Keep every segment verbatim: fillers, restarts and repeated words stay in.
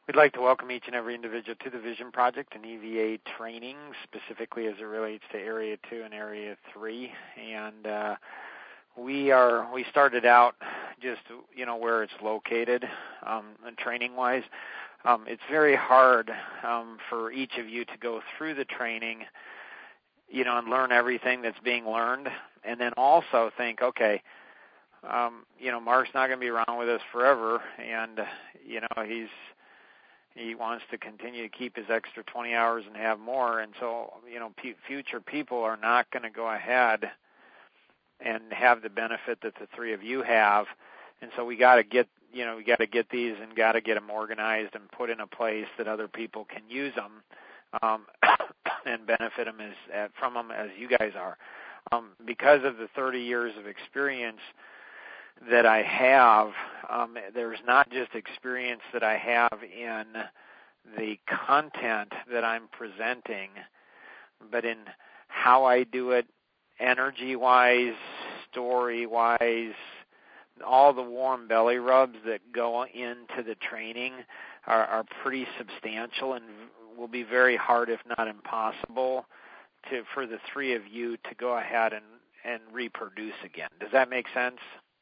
We'd like to welcome each and every individual to the Vision Project and E V A training, specifically as it relates to Area two and Area three. And uh, we are we started out just, you know, where it's located um, training-wise. Um, it's very hard um, for each of you to go through the training, you know, and learn everything that's being learned, and then also think, okay, um, you know, Mark's not going to be around with us forever, and, you know, he's he wants to continue to keep his extra twenty hours and have more, and so, you know, p- future people are not going to go ahead and have the benefit that the three of you have, and so we got to get, you know, we got to get these and got to get them organized and put in a place that other people can use them um, and benefit them as, from them as you guys are. Um, because of the thirty years of experience that I have, um, there's not just experience that I have in the content that I'm presenting, but in how I do it, energy-wise, story-wise, all the warm belly rubs that go into the training are, are pretty substantial and will be very hard, if not impossible, to for the three of you to go ahead and, and reproduce again. Does that make sense?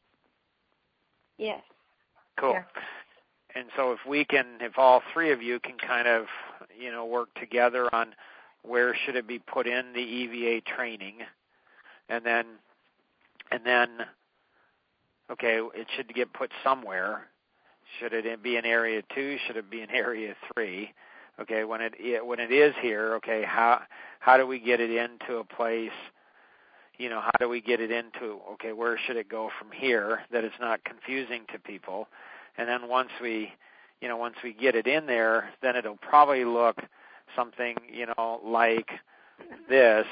Yes. Cool. Yeah. And so if we can, if all three of you can kind of, you know, work together on where should it be put in the E V A training, and then, and then, okay, it should get put somewhere. Should it be in Area two? Should it be in Area three? Okay, when it when it is here, okay, how how do we get it into a place? You know, how do we get it into, okay, where should it go from here that it's not confusing to people? And then once we, you know, once we get it in there, then it'll probably look something, you know, like this,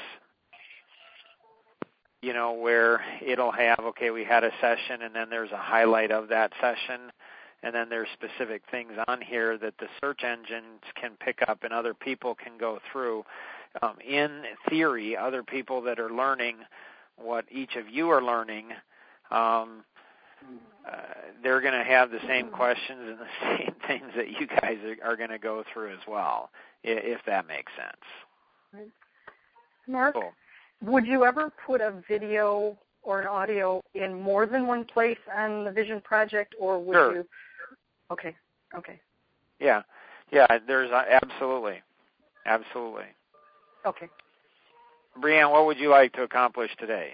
you know, where it'll have, okay, we had a session and then there's a highlight of that session, and then there's specific things on here that the search engines can pick up and other people can go through. Um, in theory, other people that are learning what each of you are learning, um, uh, they're going to have the same questions and the same things that you guys are, are going to go through as well, if that makes sense. Mark, cool. Would you ever put a video or an audio in more than one place on the Vision Project, or would sure. you? Okay, okay. Yeah, yeah, there's uh, absolutely, absolutely. Okay. Breanne, what would you like to accomplish today?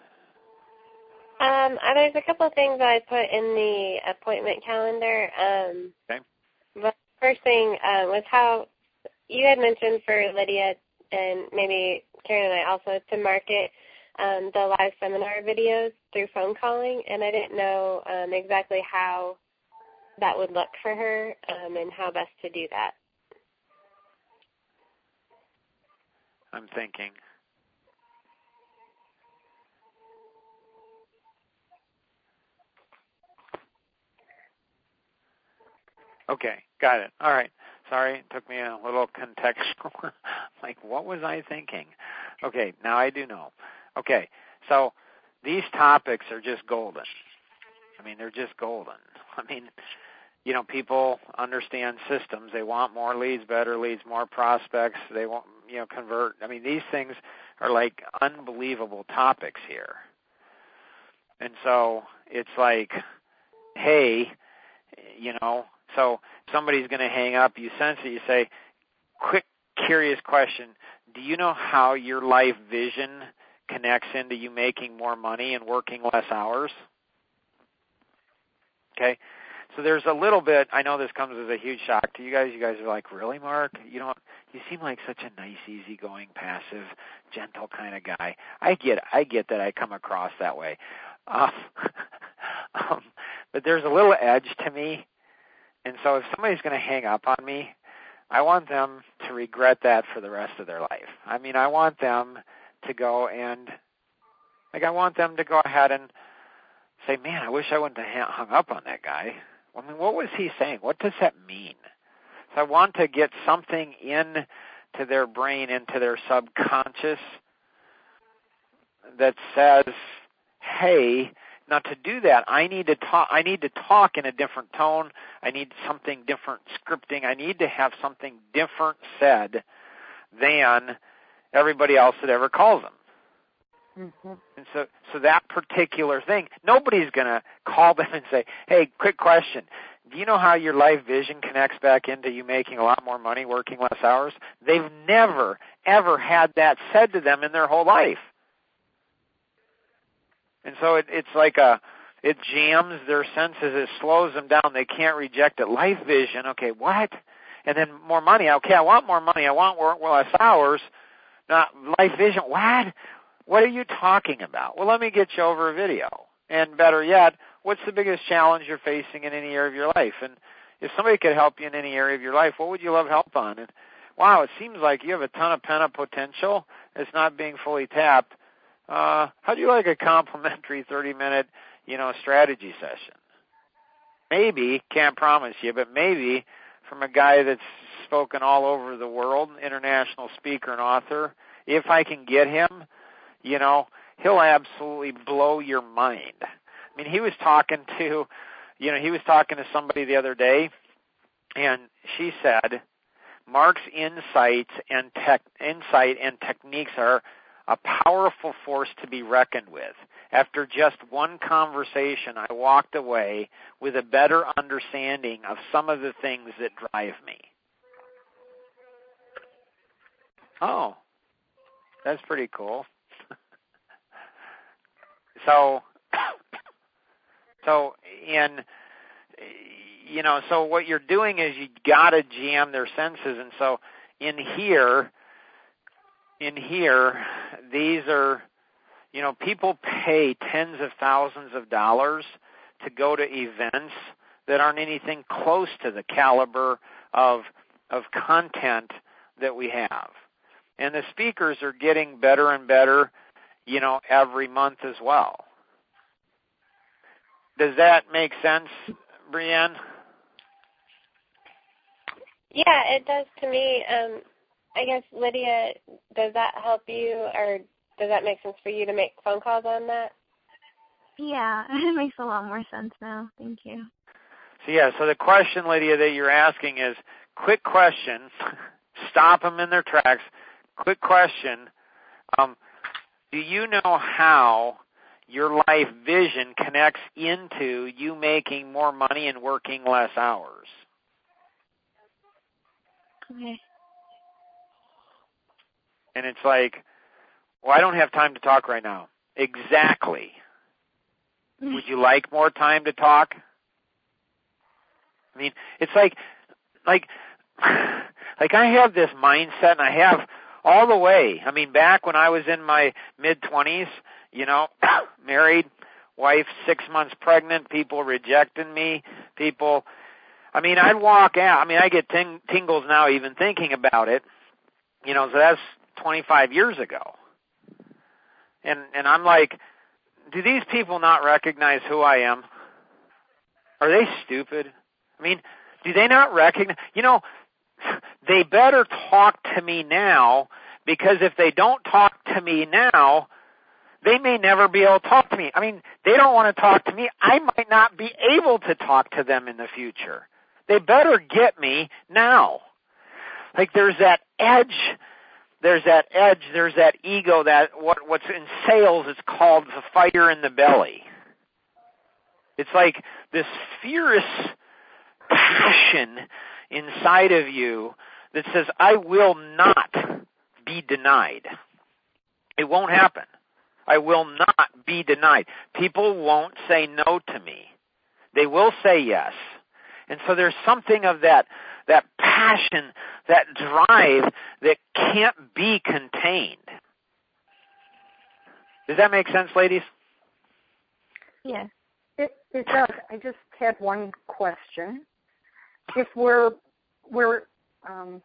Um, uh, there's a couple of things I put in the appointment calendar. Um, okay. The first thing uh, was how you had mentioned for Lydia and maybe Karen and I also to market um, the live seminar videos through phone calling, and I didn't know um, exactly how that would look for her um, and how best to do that. I'm thinking. Okay, got it. All right. Sorry, it took me a little contextual. Like, what was I thinking? Okay, now I do know. Okay, so these topics are just golden. I mean, they're just golden. I mean, you know, people understand systems. They want more leads, better leads, more prospects. They want, you know, convert. I mean, these things are like unbelievable topics here. And so it's like, hey, you know, so somebody's going to hang up. You sense it. You say, quick, curious question. Do you know how your life vision connects into you making more money and working less hours? Okay. So there's a little bit, I know this comes as a huge shock to you guys. You guys are like, really, Mark? You don't, you seem like such a nice, easygoing, passive, gentle kind of guy. I get I get that I come across that way. Um, um, but there's a little edge to me. And so if somebody's going to hang up on me, I want them to regret that for the rest of their life. I mean, I want them to go and, like, I want them to go ahead and say, man, I wish I wouldn't have hung up on that guy. I mean, what was he saying? What does that mean? So I want to get something in to their brain, into their subconscious that says, hey, now to do that, I need to talk. I need to talk in a different tone. I need something different scripting. I need to have something different said than everybody else that ever calls them. Mm-hmm. And so, so that particular thing, nobody's going to call them and say, hey, quick question. Do you know how your life vision connects back into you making a lot more money working less hours? They've never, ever had that said to them in their whole life. And so it, it's like a, it jams their senses. It slows them down. They can't reject it. Life vision, okay, what? And then more money. Okay, I want more money. I want work less hours. Not life vision. What? What are you talking about? Well, let me get you over a video. And better yet, what's the biggest challenge you're facing in any area of your life? And if somebody could help you in any area of your life, what would you love help on? And wow, it seems like you have a ton of pent-up potential that's not being fully tapped. Uh, how do you like a complimentary thirty-minute, you know, strategy session? Maybe, can't promise you, but maybe from a guy that's spoken all over the world, international speaker and author, if I can get him, you know, he'll absolutely blow your mind. I mean, he was talking to, you know, he was talking to somebody the other day, and she said, Mark's insights and tech, insight and techniques are a powerful force to be reckoned with. After just one conversation, I walked away with a better understanding of some of the things that drive me. Oh, that's pretty cool. So, so in, you know, so what you're doing is you got to jam their senses. And so in here, in here, these are, you know, people pay tens of thousands of dollars to go to events that aren't anything close to the caliber of of content that we have. And the speakers are getting better and better, you know, every month as well. Does that make sense, Brienne? Yeah, it does to me. Um, I guess, Lydia, does that help you, or does that make sense for you to make phone calls on that? Yeah, it makes a lot more sense now. Thank you. So, yeah, so the question, Lydia, that you're asking is, quick question, stop them in their tracks, quick question, um, do you know how your life vision connects into you making more money and working less hours? Okay. And it's like, well, I don't have time to talk right now. Exactly. Would you like more time to talk? I mean, it's like, like, like I have this mindset, and I have all the way. I mean, back when I was in my mid-twenties, you know, married, wife six months pregnant, people rejecting me, people, I mean, I'd walk out. I mean, I get ting- tingles now even thinking about it, you know, so that's twenty-five years ago. And and I'm like, do these people not recognize who I am? Are they stupid? I mean, do they not recognize? You know, they better talk to me now, because if they don't talk to me now, they may never be able to talk to me. I mean, they don't want to talk to me. I might not be able to talk to them in the future. They better get me now. Like there's that edge, there's that edge, there's that ego, that what what's in sales is called the fire in the belly. It's like this fierce passion inside of you that says, I will not be denied. It won't happen. I will not be denied. People won't say no to me. They will say yes. And so there's something of that, that passion, that drive that can't be contained. Does that make sense, ladies? Yes. It, it does. I just had one question. If we're we're um,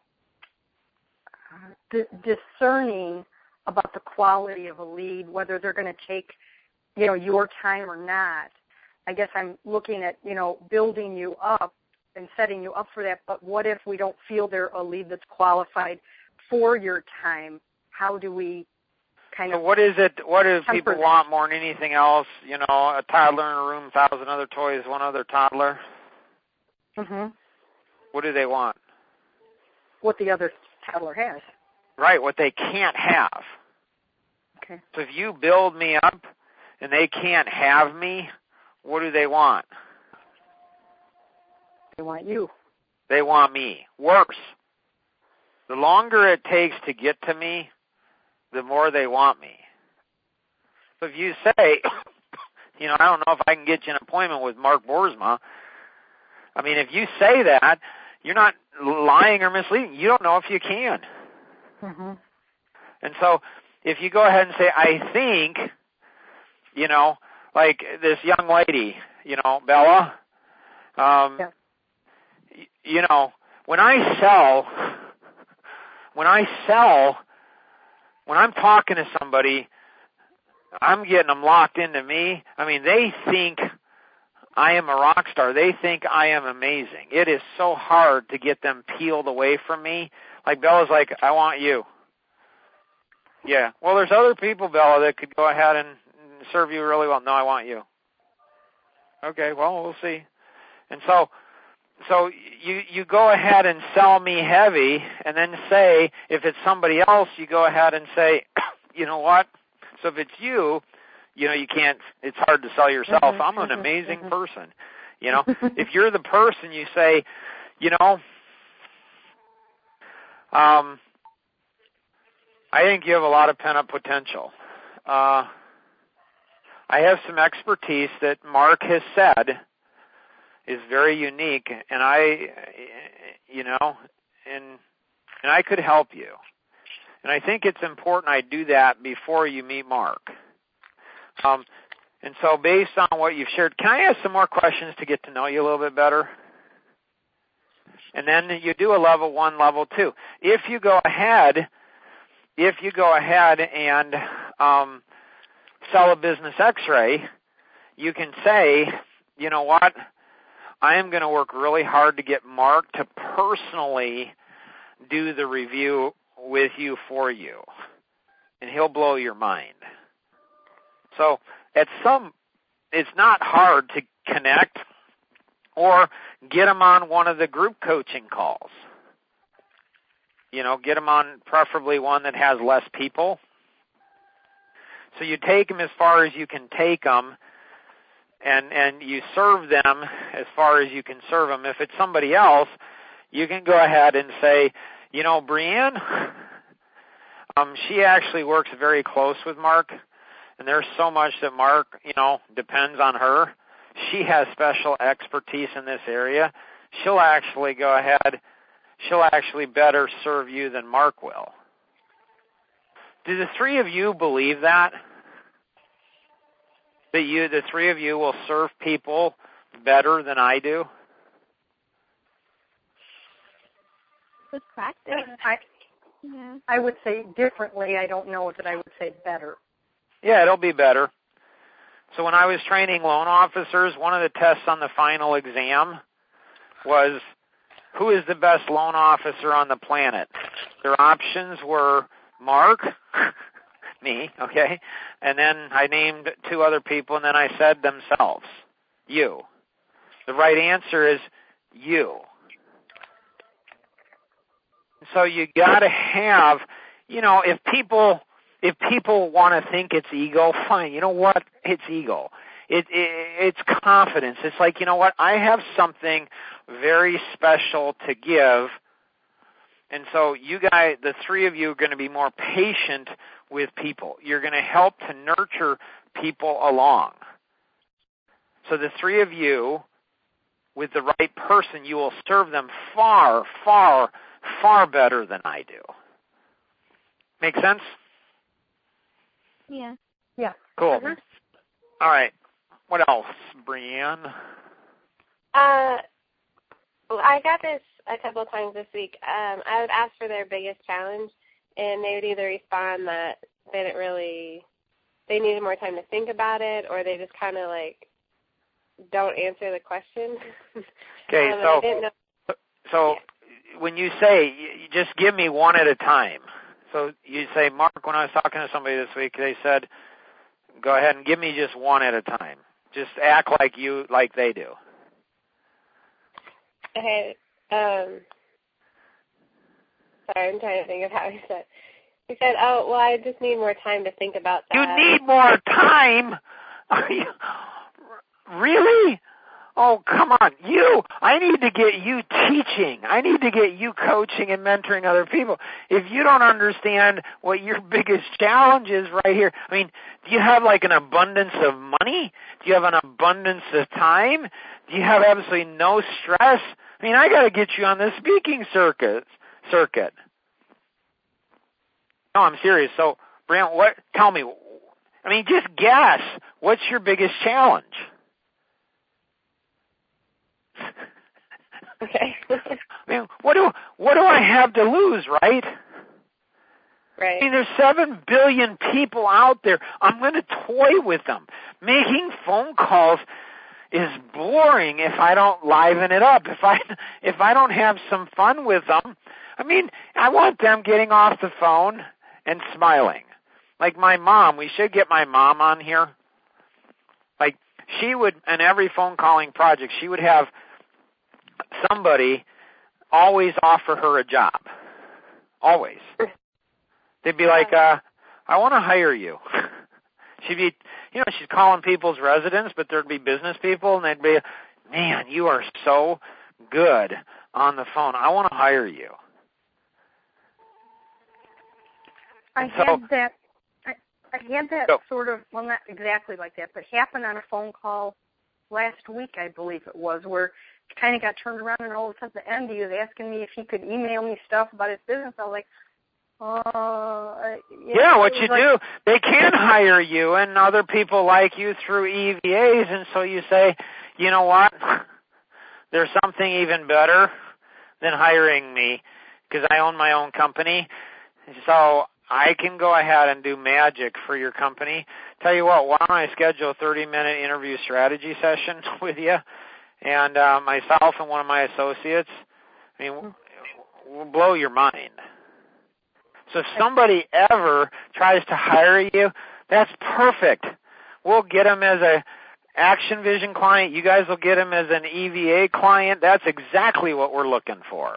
d- discerning about the quality of a lead, whether they're going to take, you know, your time or not, I guess I'm looking at, you know, building you up and setting you up for that. But what if we don't feel they're a lead that's qualified for your time? How do we kind so of. what is it? What do people that. want more than anything else? You know, a toddler in a room, thousand other toys, one other toddler. Mhm. What do they want? What the other toddler has. Right, what they can't have. Okay. So if you build me up and they can't have me, what do they want? They want you. They want me. Worse. The longer it takes to get to me, the more they want me. So if you say, you know, I don't know if I can get you an appointment with Mark Boersma. I mean, if you say that, you're not lying or misleading. You don't know if you can. Mm-hmm. And so if you go ahead and say, I think, you know, like this young lady, you know, Bella, um, yeah. y- you know, when I sell, when I sell, when I'm talking to somebody, I'm getting them locked into me. I mean, they think I am a rock star. They think I am amazing. It is so hard to get them peeled away from me. Like Bella's like, I want you. Yeah. Well, there's other people, Bella, that could go ahead and serve you really well. No, I want you. Okay, well, we'll see. And so so you you go ahead and sell me heavy, and then say, if it's somebody else, you go ahead and say, you know what? So if it's you, you know, you can't, it's hard to sell yourself. Mm-hmm, I'm an mm-hmm, amazing mm-hmm. person. You know, if you're the person, you say, you know, um, I think you have a lot of pent-up potential. Uh, I have some expertise that Mark has said is very unique, and I, you know, and and I could help you. And I think it's important I do that before you meet Mark. Um, and so based on what you've shared, can I ask some more questions to get to know you a little bit better? And then you do a level one, level two. If you go ahead, if you go ahead and um, sell a business x-ray, you can say, you know what, I am going to work really hard to get Mark to personally do the review with you for you, and he'll blow your mind. So at some, it's not hard to connect or get them on one of the group coaching calls. You know, get them on preferably one that has less people. So you take them as far as you can take them, and, and you serve them as far as you can serve them. If it's somebody else, you can go ahead and say, you know, Brienne, um, she actually works very close with Mark, and there's so much that Mark, you know, depends on her. She has special expertise in this area. She'll actually go ahead, she'll actually better serve you than Mark will. Do the three of you believe that? That you, the three of you will serve people better than I do? With practice. I, Yeah. I would say differently. I don't know that I would say better. Yeah, it'll be better. So when I was training loan officers, one of the tests on the final exam was, who is the best loan officer on the planet? Their options were Mark, me, okay, and then I named two other people, and then I said themselves, you. The right answer is you. So you got to have, you know, if people if people want to think it's ego, fine. You know what? It's ego. It, it it's confidence. It's like, you know what? I have something very special to give. And so you guys, the three of you are going to be more patient with people. You're going to help to nurture people along. So the three of you, with the right person, you will serve them far, far, far better than I do. Make sense? Yeah. Yeah. Cool. Mm-hmm. All right. What else, Brienne? Uh, well, I got this a couple of times this week. Um, I would ask for their biggest challenge, and they would either respond that they didn't really, they needed more time to think about it, or they just kind of like don't answer the question. Okay, um, so I didn't know. so Yeah. when you say, you just give me one at a time. So you say, Mark, when I was talking to somebody this week, they said, go ahead and give me just one at a time. Just act like you, like they do. Okay. Um, sorry, I'm trying to think of how he said. He said, oh, well, I just need more time to think about that. You need more time? Are you, really? Oh, come on. You, I need to get you teaching. I need to get you coaching and mentoring other people. If you don't understand what your biggest challenge is right here, I mean, do you have like an abundance of money? Do you have an abundance of time? Do you have absolutely no stress? I mean, I got to get you on the speaking circuit. Circuit. No, I'm serious. So, Brant, what? Tell me. I mean, just guess. What's your biggest challenge? Okay. I mean, what do what do I have to lose, right? Right. I mean, there's seven billion people out there. I'm going to toy with them. Making phone calls is boring if I don't liven it up. If I if I don't have some fun with them, I mean, I want them getting off the phone and smiling. Like my mom, we should get my mom on here. Like she would, in every phone calling project, she would have somebody always offer her a job. Always. They'd be like, uh, I want to hire you. She'd be, you know, she's calling people's residents, but there'd be business people, and they'd be, man, you are so good on the phone. I want to hire you. I so, had that. I, I had that go. sort of, well, not exactly like that, but happened on a phone call last week, I believe it was, where kind of got turned around, and all of a sudden at the end he was asking me if he could email me stuff about his business. I was like, uh, yeah, yeah what you like, do, they can hire you, and other people like you through E V As, and so you say, you know what, there's something even better than hiring me because I own my own company, so I can go ahead and do magic for your company. Tell you what, why don't I schedule a thirty-minute interview strategy session with you? And uh, myself and one of my associates, I mean, we'll blow your mind. So if somebody ever tries to hire you, that's perfect. We'll get them as a Action Vision client. You guys will get them as an E V A client. That's exactly what we're looking for.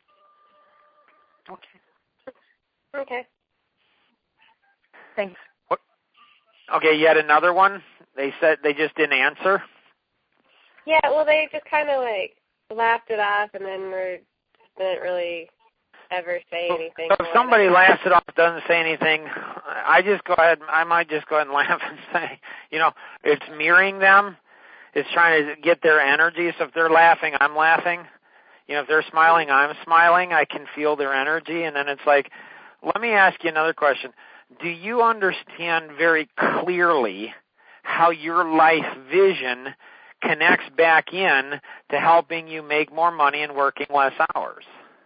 Okay. Okay. Thanks. What? Okay, yet another one. They said they just didn't answer. Yeah, well, they just kind of like laughed it off, and then were, didn't really ever say anything. So if somebody laughs it off, doesn't say anything, I just go ahead. I might just go ahead and laugh and say, you know, it's mirroring them. It's trying to get their energy. So if they're laughing, I'm laughing. You know, if they're smiling, I'm smiling. I can feel their energy, and then it's like, let me ask you another question. Do you understand very clearly how your life vision connects back in to helping you make more money and working less hours?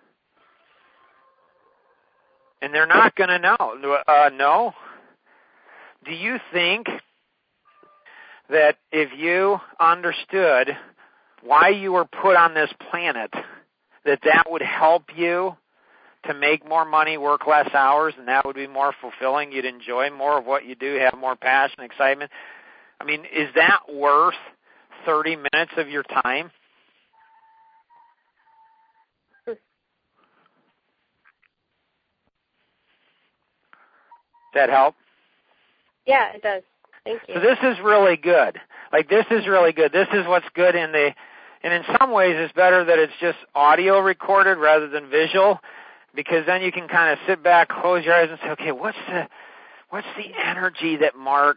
And they're not going to know. Uh, no? Do you think that if you understood why you were put on this planet, that that would help you to make more money, work less hours, and that would be more fulfilling? You'd enjoy more of what you do, have more passion, excitement? I mean, is that worth thirty minutes of your time? Does that help? Yeah, it does. Thank you. So this is really good. Like, this is really good. This is what's good in the, and in some ways it's better that it's just audio recorded rather than visual, because then you can kind of sit back, close your eyes, and say, okay, what's the, what's the energy that Mark,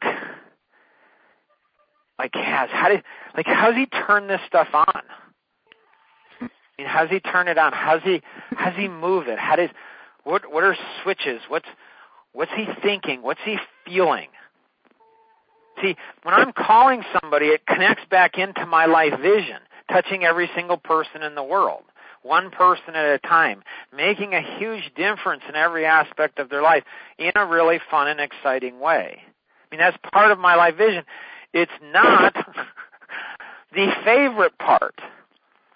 like, has? How did, like, how's he turn this stuff on? I mean, how's he turn it on? How's he, how's he move it? How does, what, what are switches? What's, what's he thinking? What's he feeling? See, when I'm calling somebody, it connects back into my life vision, touching every single person in the world, one person at a time, making a huge difference in every aspect of their life in a really fun and exciting way. I mean, that's part of my life vision. It's not the favorite part,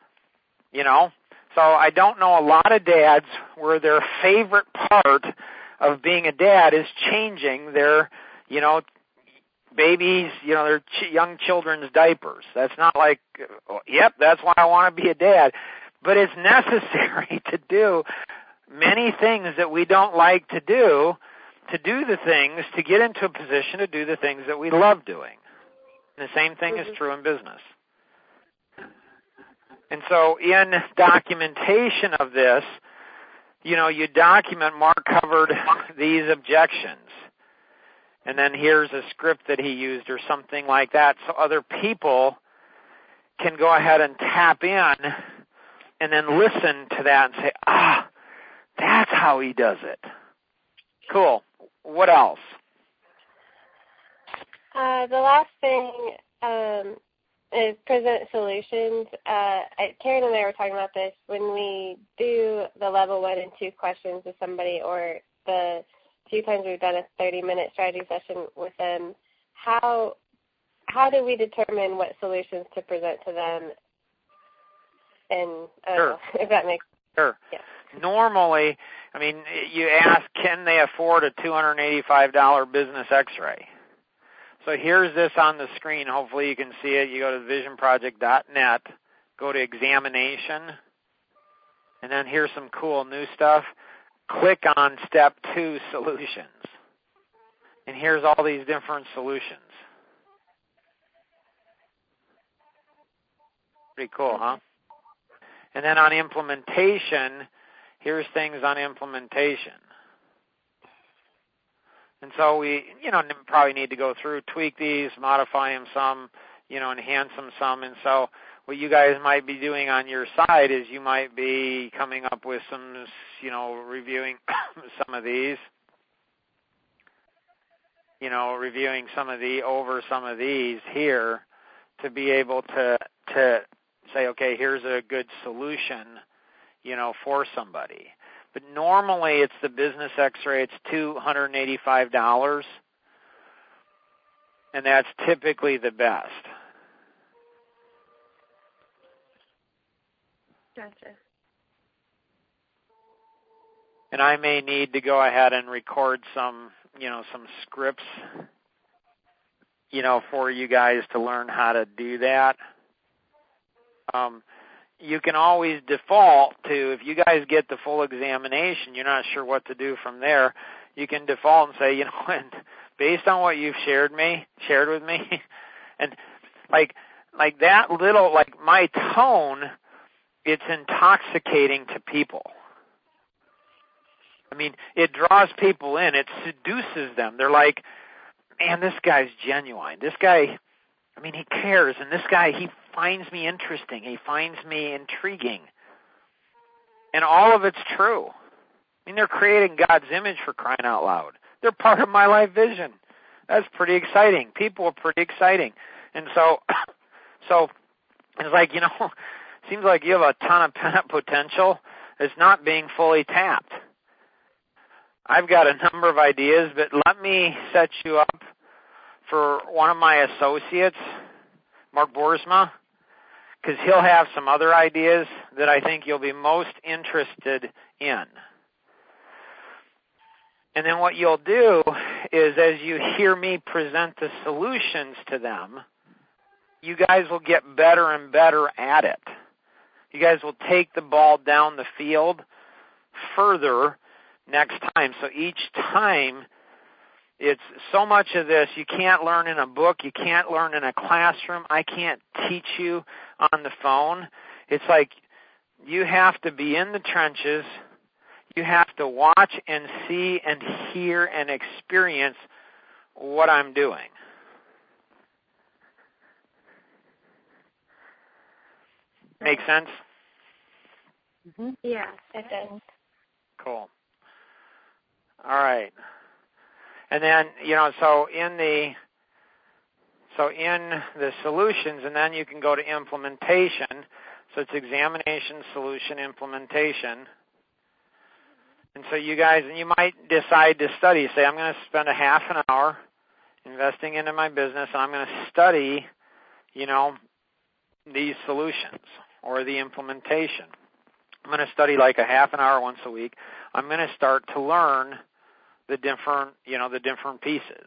you know. So I don't know a lot of dads where their favorite part of being a dad is changing their, you know, babies, you know, their ch- young children's diapers. That's not like, yep, that's why I want to be a dad. But it's necessary to do many things that we don't like to do, to do the things, to get into a position to do the things that we love doing. And the same thing mm-hmm. is true in business. And so in documentation of this, you know, you document, Mark covered these objections. And then here's a script that he used or something like that, so other people can go ahead and tap in and then listen to that and say, ah, that's how he does it. Cool. What else? Uh, the last thing um, is present solutions. Uh, I, Karen and I were talking about this when we do the level one and two questions with somebody, or the two times we've done a thirty-minute strategy session with them. How how do we determine what solutions to present to them? And I don't sure. know if that makes sense. Sure. Yeah. Normally, I mean, you ask, can they afford a two hundred eighty-five dollars business x-ray? So here's this on the screen. Hopefully you can see it. You go to vision project dot net, go to examination, and then here's some cool new stuff. Click on step two, solutions. And here's all these different solutions. Pretty cool, huh? And then on implementation, here's things on implementation. And so we, you know, probably need to go through, tweak these, modify them some, you know, enhance them some. And so what you guys might be doing on your side is you might be coming up with some, you know, reviewing some of these, you know, reviewing some of the, over some of these here to be able to, to say, okay, here's a good solution, you know, for somebody. But normally it's the business x-ray, it's two hundred eighty-five dollars, and that's typically the best. Gotcha. And I may need to go ahead and record some, you know, some scripts, you know, for you guys to learn how to do that. Um, you can always default to, if you guys get the full examination, you're not sure what to do from there, you can default and say, you know, and based on what you've shared me, shared with me, and like, like that little, like my tone, it's intoxicating to people. I mean, it draws people in. It seduces them. They're like, man, this guy's genuine. This guy, I mean, he cares. And this guy, he finds me interesting. He finds me intriguing. And all of it's true. I mean, they're creating God's image, for crying out loud. They're part of my life vision. That's pretty exciting. People are pretty exciting. And so, so it's like, you know, seems like you have a ton of pent-up potential that's not being fully tapped. I've got a number of ideas, but let me set you up for one of my associates, Mark Boersma, because he'll have some other ideas that I think you'll be most interested in. And then what you'll do is, as you hear me present the solutions to them, you guys will get better and better at it. You guys will take the ball down the field further next time. So each time, it's so much of this you can't learn in a book, you can't learn in a classroom, I can't teach you on the phone. It's like you have to be in the trenches, you have to watch and see and hear and experience what I'm doing. Make sense? Mm-hmm. Yeah, it does. Cool. All right. And then, you know, so in the so in the solutions, and then you can go to implementation. So it's examination, solution, implementation. And so you guys, and you might decide to study. Say, I'm going to spend a half an hour investing into my business, and I'm going to study, you know, these solutions or the implementation. I'm going to study like a half an hour once a week. I'm going to start to learn the different, you know, the different pieces.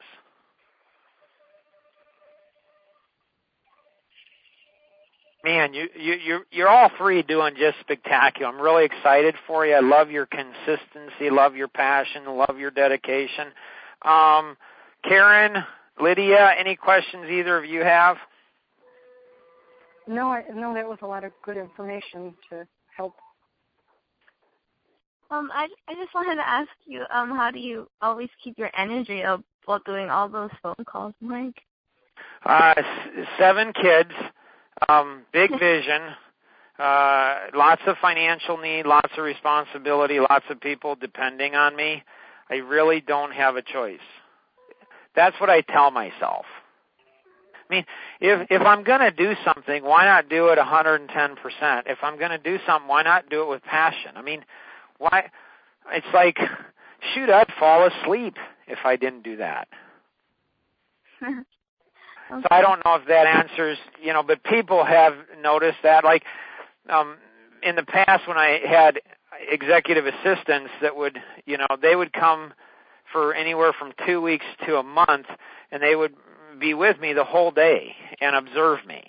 Man, you, you, you're, you're all three doing just spectacular. I'm really excited for you. I love your consistency, love your passion, love your dedication. Um, Karen, Lydia, any questions either of you have? No, I, no, that was a lot of good information to help. Um, I, I just wanted to ask you, um, how do you always keep your energy up while doing all those phone calls, Mike? Uh, s- seven kids. Um, big vision, uh, lots of financial need, lots of responsibility, lots of people depending on me. I really don't have a choice. That's what I tell myself. I mean, if if I'm going to do something, why not do it one hundred ten percent? If I'm going to do something, why not do it with passion? I mean, why? It's like, shoot, I'd fall asleep if I didn't do that. Okay. So I don't know if that answers, you know, but people have noticed that. Like um, in the past when I had executive assistants that would, you know, they would come for anywhere from two weeks to a month, and they would be with me the whole day and observe me.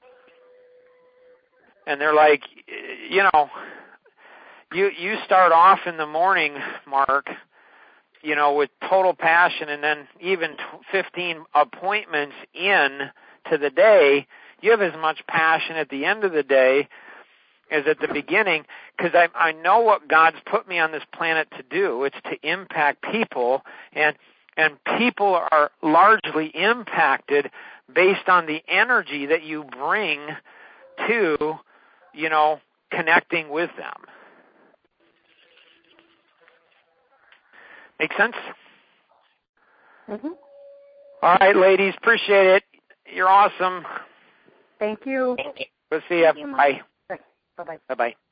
And they're like, you know, you you start off in the morning, Mark, you know, with total passion, and then even fifteen appointments in to the day, you have as much passion at the end of the day as at the beginning, because I, I know what God's put me on this planet to do. It's to impact people, and and people are largely impacted based on the energy that you bring to, you know, connecting with them. Make sense? Mm-hmm. All right, ladies, appreciate it. You're awesome. Thank you. Thank you. We'll see you. Thank you, Mom. Bye. Bye-bye. Bye-bye.